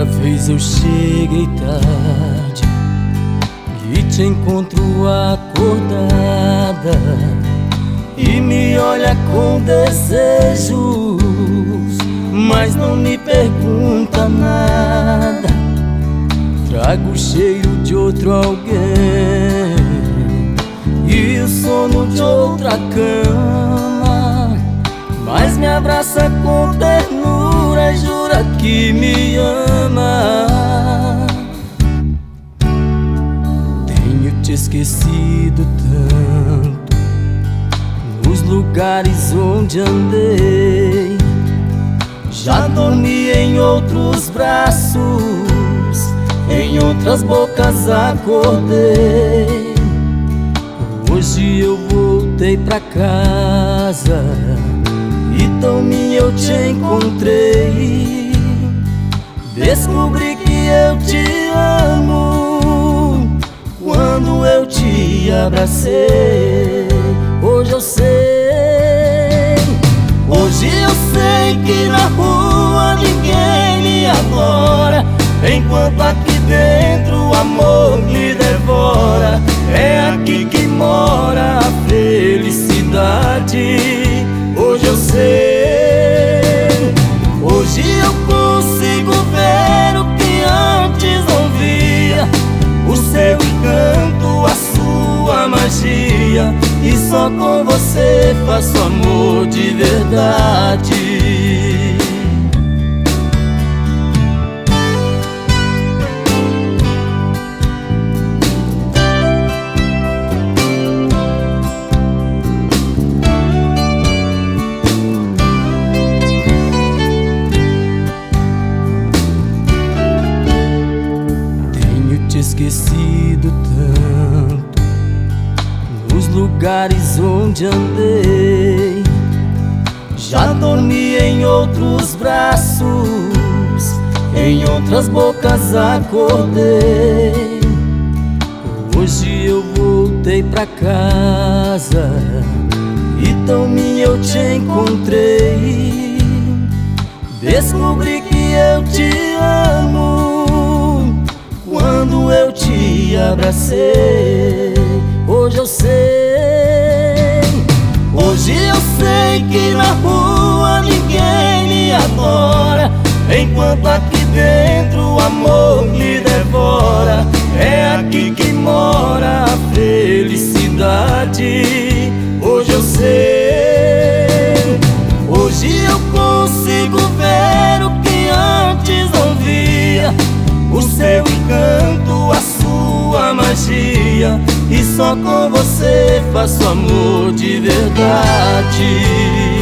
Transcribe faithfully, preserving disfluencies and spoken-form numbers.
Outra vez eu cheguei tarde e te encontro acordada e me olha com desejos, mas não me pergunta nada. Trago cheio de outro alguém e o sono de outra cama, mas me abraça com ternura e jura que me ama. Tenho te esquecido tanto nos lugares onde andei, já dormi em outros braços, em outras bocas acordei. Hoje eu voltei pra casa e tão minha eu te encontrei. Descobri que eu te amo quando eu te abracei. Hoje eu sei, hoje eu sei que na rua ninguém me adora, enquanto aqui dentro o amor me devora. É aqui que mora a felicidade. Hoje eu sei, hoje eu consigo ver o que antes não via, o seu encanto, a sua magia, e só com você faço amor de verdade. Esquecido tanto nos lugares onde andei, já dormi em outros braços, em outras bocas acordei. Hoje eu voltei pra casa e tão minha eu te encontrei. Descobri que eu te amo quando eu te abracei. Hoje eu sei, hoje eu sei que na rua ninguém me adora, enquanto aqui dentro o amor me devora. É aqui que mora a felicidade. Hoje eu sei, hoje eu consigo ver o que antes não via, o seu encanto, a sua magia, e só com você faço amor de verdade.